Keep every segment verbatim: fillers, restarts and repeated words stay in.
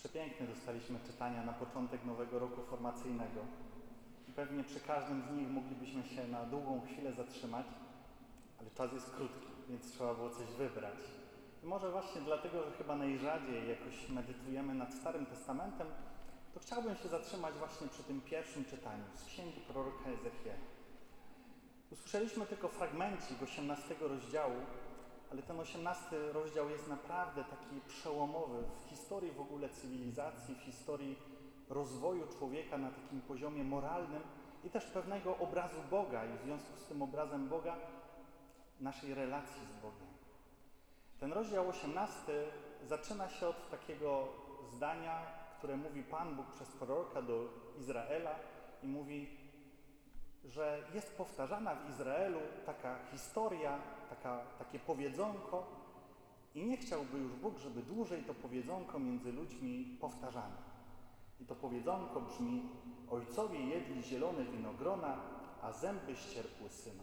Przepiękne dostaliśmy czytania na początek nowego roku formacyjnego. I pewnie przy każdym z nich moglibyśmy się na długą chwilę zatrzymać, ale czas jest krótki, więc trzeba było coś wybrać. I może właśnie dlatego, że chyba najrzadziej jakoś medytujemy nad Starym Testamentem, to chciałbym się zatrzymać właśnie przy tym pierwszym czytaniu z księgi proroka Ezechiela. Usłyszeliśmy tylko fragmencik osiemnastego rozdziału, ale ten osiemnasty rozdział jest naprawdę taki przełomowy w historii w ogóle cywilizacji, w historii rozwoju człowieka na takim poziomie moralnym i też pewnego obrazu Boga i w związku z tym obrazem Boga naszej relacji z Bogiem. Ten rozdział osiemnasty zaczyna się od takiego zdania, które mówi Pan Bóg przez proroka do Izraela i mówi, że jest powtarzana w Izraelu taka historia, taka, takie powiedzonko i nie chciałby już Bóg, żeby dłużej to powiedzonko między ludźmi powtarzano. I to powiedzonko brzmi: ojcowie jedli zielone winogrona, a zęby ścierpły syna.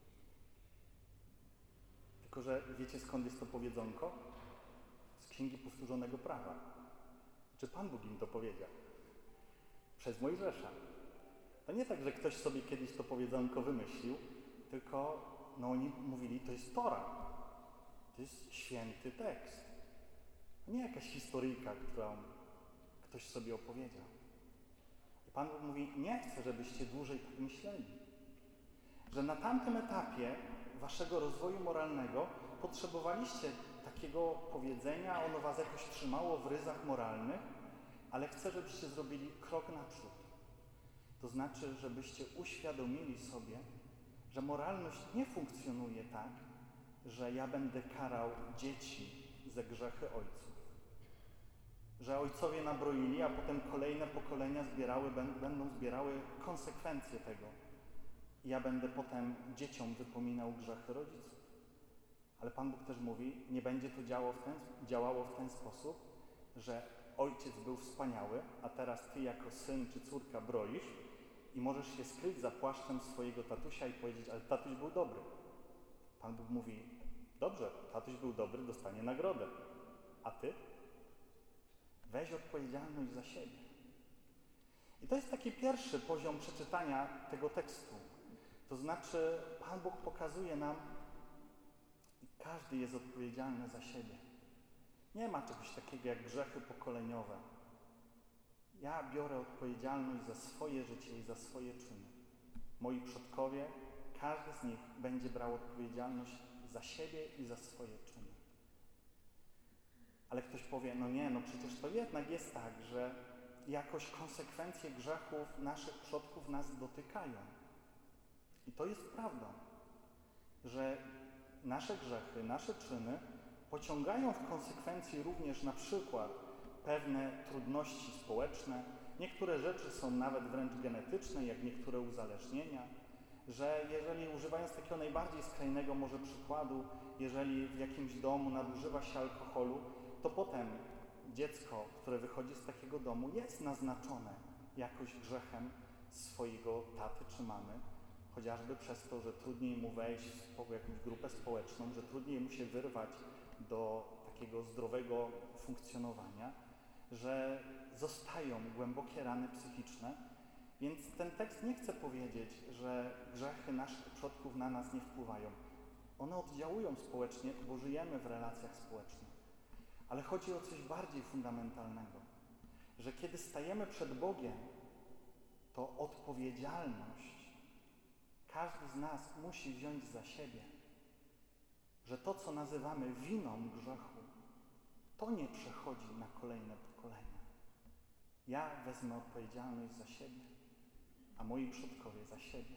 Tylko że wiecie, skąd jest to powiedzonko? Z Księgi Powtórzonego Prawa. Czy Pan Bóg im to powiedział? Przez Mojżesza. To nie tak, że ktoś sobie kiedyś to powiedzonko wymyślił, tylko no oni mówili, to jest Tora. To jest święty tekst. A nie jakaś historyjka, którą ktoś sobie opowiedział. I Pan Bóg mówi, nie chcę, żebyście dłużej tak myśleli. Że na tamtym etapie waszego rozwoju moralnego potrzebowaliście takiego powiedzenia, ono was jakoś trzymało w ryzach moralnych, ale chcę, żebyście zrobili krok naprzód. To znaczy, żebyście uświadomili sobie, że moralność nie funkcjonuje tak, że ja będę karał dzieci za grzechy ojców. Że ojcowie nabroili, a potem kolejne pokolenia zbierały, będą zbierały konsekwencje tego. I ja będę potem dzieciom wypominał grzechy rodziców. Ale Pan Bóg też mówi, nie będzie to działało w ten, działało w ten sposób, że ojciec był wspaniały, a teraz ty jako syn czy córka broisz i możesz się skryć za płaszczem swojego tatusia i powiedzieć, ale tatuś był dobry. Pan Bóg mówi, dobrze, tatuś był dobry, dostanie nagrodę. A ty? Weź odpowiedzialność za siebie. I to jest taki pierwszy poziom przeczytania tego tekstu. To znaczy, Pan Bóg pokazuje nam, każdy jest odpowiedzialny za siebie. Nie ma czegoś takiego jak grzechy pokoleniowe. Ja biorę odpowiedzialność za swoje życie i za swoje czyny. Moi przodkowie, każdy z nich będzie brał odpowiedzialność za siebie i za swoje czyny. Ale ktoś powie, no nie, no przecież to jednak jest tak, że jakoś konsekwencje grzechów naszych przodków nas dotykają. I to jest prawda, że nasze grzechy, nasze czyny pociągają w konsekwencji również na przykład pewne trudności społeczne. Niektóre rzeczy są nawet wręcz genetyczne, jak niektóre uzależnienia, że jeżeli używając takiego najbardziej skrajnego może przykładu, jeżeli w jakimś domu nadużywa się alkoholu, to potem dziecko, które wychodzi z takiego domu, jest naznaczone jakoś grzechem swojego taty czy mamy, chociażby przez to, że trudniej mu wejść w jakąś grupę społeczną, że trudniej mu się wyrwać do takiego zdrowego funkcjonowania, że zostają głębokie rany psychiczne. Więc ten tekst nie chce powiedzieć, że grzechy naszych przodków na nas nie wpływają. One oddziałują społecznie, bo żyjemy w relacjach społecznych. Ale chodzi o coś bardziej fundamentalnego, że kiedy stajemy przed Bogiem, to odpowiedzialność każdy z nas musi wziąć za siebie, że to, co nazywamy winą grzechu, to nie przechodzi na kolejne pokolenia. Ja wezmę odpowiedzialność za siebie, a moi przodkowie za siebie.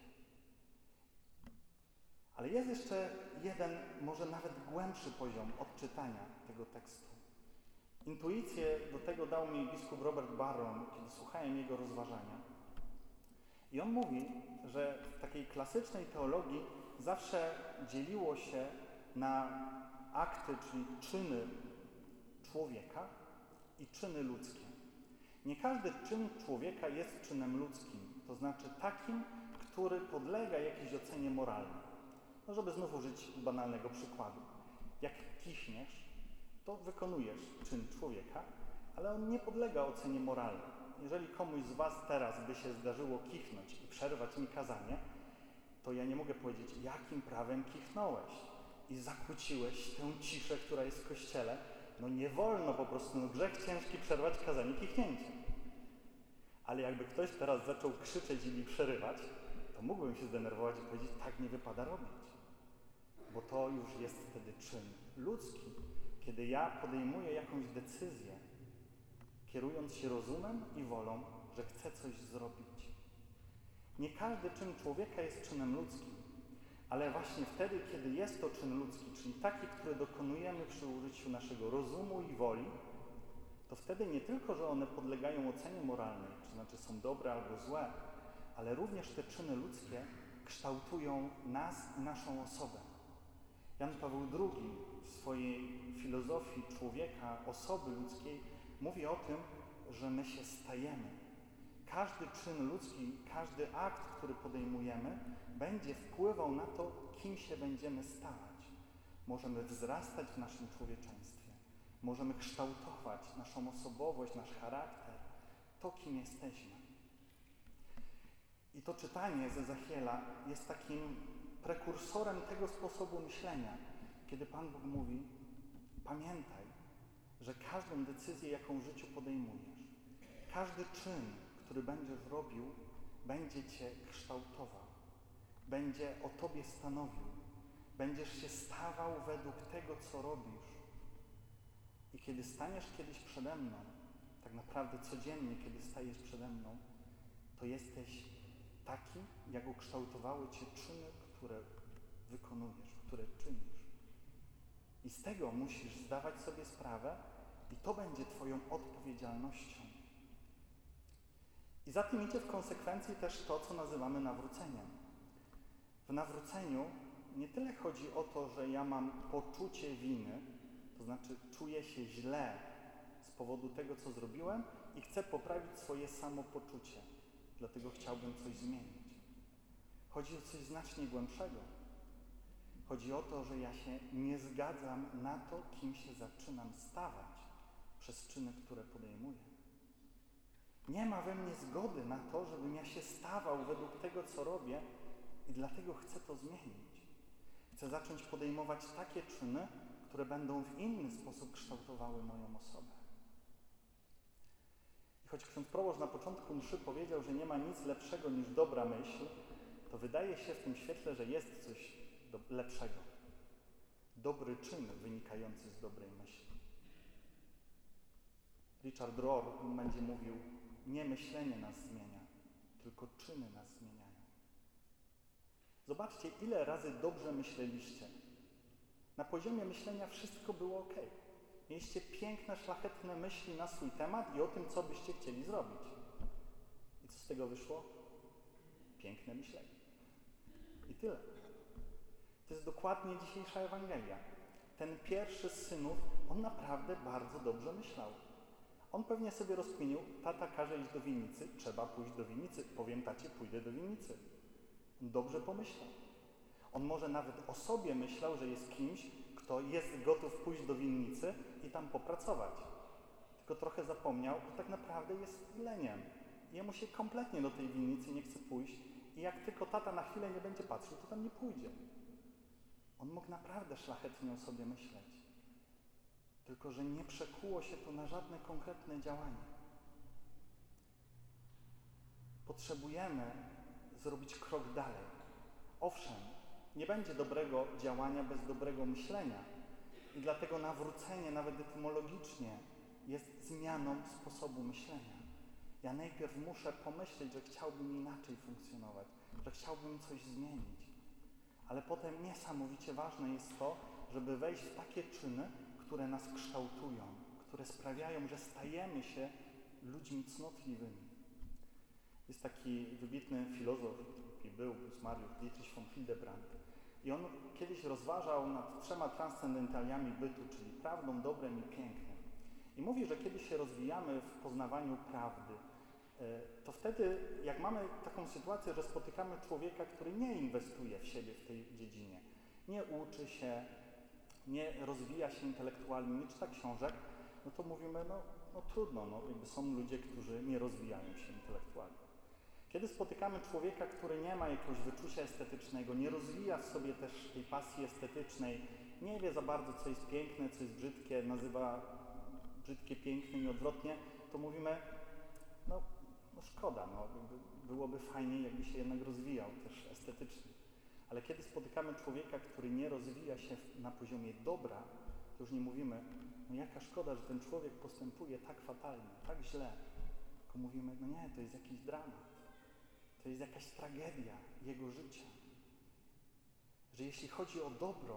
Ale jest jeszcze jeden, może nawet głębszy poziom odczytania tego tekstu. Intuicję do tego dał mi biskup Robert Barron, kiedy słuchałem jego rozważania. I on mówi, że w takiej klasycznej teologii zawsze dzieliło się na akty, czyli czyny człowieka i czyny ludzkie. Nie każdy czyn człowieka jest czynem ludzkim, to znaczy takim, który podlega jakiejś ocenie moralnej. No, żeby znów użyć banalnego przykładu. Jak kiśniesz, to wykonujesz czyn człowieka, ale on nie podlega ocenie moralnej. Jeżeli komuś z was teraz by się zdarzyło kichnąć i przerwać mi kazanie, to ja nie mogę powiedzieć, jakim prawem kichnąłeś i zakłóciłeś tę ciszę, która jest w Kościele. No nie wolno po prostu, no grzech ciężki przerwać kazanie kichnięciem. Ale jakby ktoś teraz zaczął krzyczeć i mi przerywać, to mógłbym się zdenerwować i powiedzieć, tak nie wypada robić. Bo to już jest wtedy czyn ludzki, kiedy ja podejmuję jakąś decyzję, kierując się rozumem i wolą, że chcę coś zrobić. Nie każdy czyn człowieka jest czynem ludzkim, ale właśnie wtedy, kiedy jest to czyn ludzki, czyli taki, który dokonujemy przy użyciu naszego rozumu i woli, to wtedy nie tylko, że one podlegają ocenie moralnej, to znaczy są dobre albo złe, ale również te czyny ludzkie kształtują nas i naszą osobę. Jan Paweł drugi w swojej filozofii człowieka, osoby ludzkiej mówi o tym, że my się stajemy. Każdy czyn ludzki, każdy akt, który podejmujemy, będzie wpływał na to, kim się będziemy stawać. Możemy wzrastać w naszym człowieczeństwie. Możemy kształtować naszą osobowość, nasz charakter, to, kim jesteśmy. I to czytanie z Ezechiela jest takim prekursorem tego sposobu myślenia, kiedy Pan Bóg mówi, pamiętaj, że każdą decyzję, jaką w życiu podejmujesz, każdy czyn, który będziesz robił, będzie Cię kształtował, będzie o Tobie stanowił, będziesz się stawał według tego, co robisz. I kiedy staniesz kiedyś przede mną, tak naprawdę codziennie, kiedy stajesz przede mną, to jesteś taki, jak ukształtowały Cię czyny, które wykonujesz, które czynisz. I z tego musisz zdawać sobie sprawę i to będzie Twoją odpowiedzialnością. I za tym idzie w konsekwencji też to, co nazywamy nawróceniem. W nawróceniu nie tyle chodzi o to, że ja mam poczucie winy, to znaczy czuję się źle z powodu tego, co zrobiłem i chcę poprawić swoje samopoczucie, dlatego chciałbym coś zmienić. Chodzi o coś znacznie głębszego. Chodzi o to, że ja się nie zgadzam na to, kim się zaczynam stawać przez czyny, które podejmuję. Nie ma we mnie zgody na to, żebym ja się stawał według tego, co robię i dlatego chcę to zmienić. Chcę zacząć podejmować takie czyny, które będą w inny sposób kształtowały moją osobę. I choć ksiądz proboszcz na początku mszy powiedział, że nie ma nic lepszego niż dobra myśl, to wydaje się w tym świetle, że jest coś do, lepszego. Dobry czyn wynikający z dobrej myśli. Richard Rohr będzie mówił, nie myślenie nas zmienia, tylko czyny nas zmieniają. Zobaczcie, ile razy dobrze myśleliście. Na poziomie myślenia wszystko było ok. Mieliście piękne, szlachetne myśli na swój temat i o tym, co byście chcieli zrobić. I co z tego wyszło? Piękne myślenie. I tyle. To jest dokładnie dzisiejsza Ewangelia. Ten pierwszy z synów, on naprawdę bardzo dobrze myślał. On pewnie sobie rozkminił, tata każe iść do winnicy, trzeba pójść do winnicy, powiem tacie, pójdę do winnicy. On dobrze pomyślał. On może nawet o sobie myślał, że jest kimś, kto jest gotów pójść do winnicy i tam popracować. Tylko trochę zapomniał, że tak naprawdę jest leniem. Jemu się kompletnie do tej winnicy nie chce pójść i jak tylko tata na chwilę nie będzie patrzył, to tam nie pójdzie. On mógł naprawdę szlachetnie o sobie myśleć. Tylko że nie przekuło się to na żadne konkretne działanie. Potrzebujemy zrobić krok dalej. Owszem, nie będzie dobrego działania bez dobrego myślenia i dlatego nawrócenie, nawet etymologicznie, jest zmianą sposobu myślenia. Ja najpierw muszę pomyśleć, że chciałbym inaczej funkcjonować, że chciałbym coś zmienić. Ale potem niesamowicie ważne jest to, żeby wejść w takie czyny, które nas kształtują, które sprawiają, że stajemy się ludźmi cnotliwymi. Jest taki wybitny filozof, i był, zmarł Dietrich von Hildebrand. I on kiedyś rozważał nad trzema transcendentaliami bytu, czyli prawdą, dobrem i pięknem. I mówi, że kiedy się rozwijamy w poznawaniu prawdy, to wtedy, jak mamy taką sytuację, że spotykamy człowieka, który nie inwestuje w siebie w tej dziedzinie, nie uczy się, nie rozwija się intelektualnie, nie czyta książek, no to mówimy, no, no trudno, no, jakby są ludzie, którzy nie rozwijają się intelektualnie. Kiedy spotykamy człowieka, który nie ma jakiegoś wyczucia estetycznego, nie rozwija w sobie też tej pasji estetycznej, nie wie za bardzo, co jest piękne, co jest brzydkie, nazywa brzydkie pięknym i odwrotnie, to mówimy, no, no szkoda, no, byłoby fajniej, jakby się jednak rozwijał też estetycznie. Ale kiedy spotykamy człowieka, który nie rozwija się na poziomie dobra, to już nie mówimy, no jaka szkoda, że ten człowiek postępuje tak fatalnie, tak źle. Tylko mówimy, no nie, to jest jakiś dramat. To jest jakaś tragedia jego życia. Że jeśli chodzi o dobro,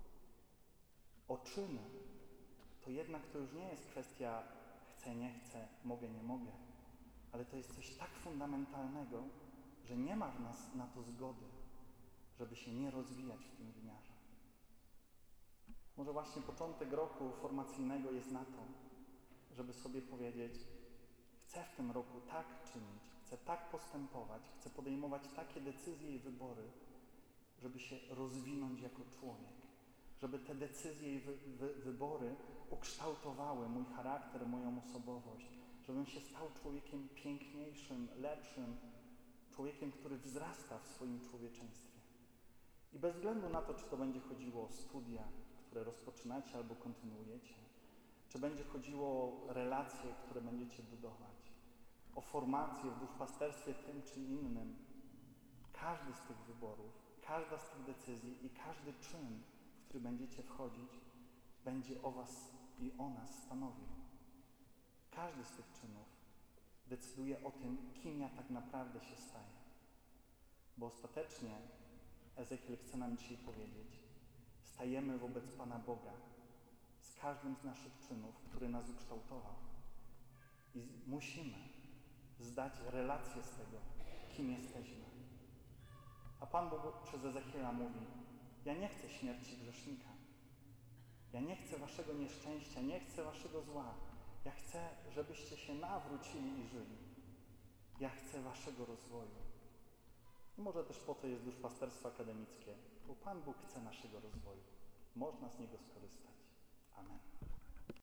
o czyny, to jednak to już nie jest kwestia chcę, nie chcę, mogę, nie mogę, ale to jest coś tak fundamentalnego, że nie ma w nas na to zgody, żeby się nie rozwijać w tym wymiarze. Może właśnie początek roku formacyjnego jest na to, żeby sobie powiedzieć, chcę w tym roku tak czynić, chcę tak postępować, chcę podejmować takie decyzje i wybory, żeby się rozwinąć jako człowiek, żeby te decyzje i wy, wy, wybory ukształtowały mój charakter, moją osobowość, żebym się stał człowiekiem piękniejszym, lepszym, człowiekiem, który wzrasta w swoim człowieczeństwie. I bez względu na to, czy to będzie chodziło o studia, które rozpoczynacie albo kontynuujecie, czy będzie chodziło o relacje, które będziecie budować, o formację w duszpasterstwie tym czy innym, każdy z tych wyborów, każda z tych decyzji i każdy czyn, w który będziecie wchodzić, będzie o was i o nas stanowił. Każdy z tych czynów decyduje o tym, kim ja tak naprawdę się staję. Bo ostatecznie Ezechiel chce nam dzisiaj powiedzieć, stajemy wobec Pana Boga z każdym z naszych czynów, który nas ukształtował. I musimy zdać relację z tego, kim jesteśmy. A Pan Bóg przez Ezechiela mówi, ja nie chcę śmierci grzesznika. Ja nie chcę waszego nieszczęścia, nie chcę waszego zła. Ja chcę, żebyście się nawrócili i żyli. Ja chcę waszego rozwoju. I może też po to jest duszpasterstwo akademickie, bo Pan Bóg chce naszego rozwoju. Można z niego skorzystać. Amen.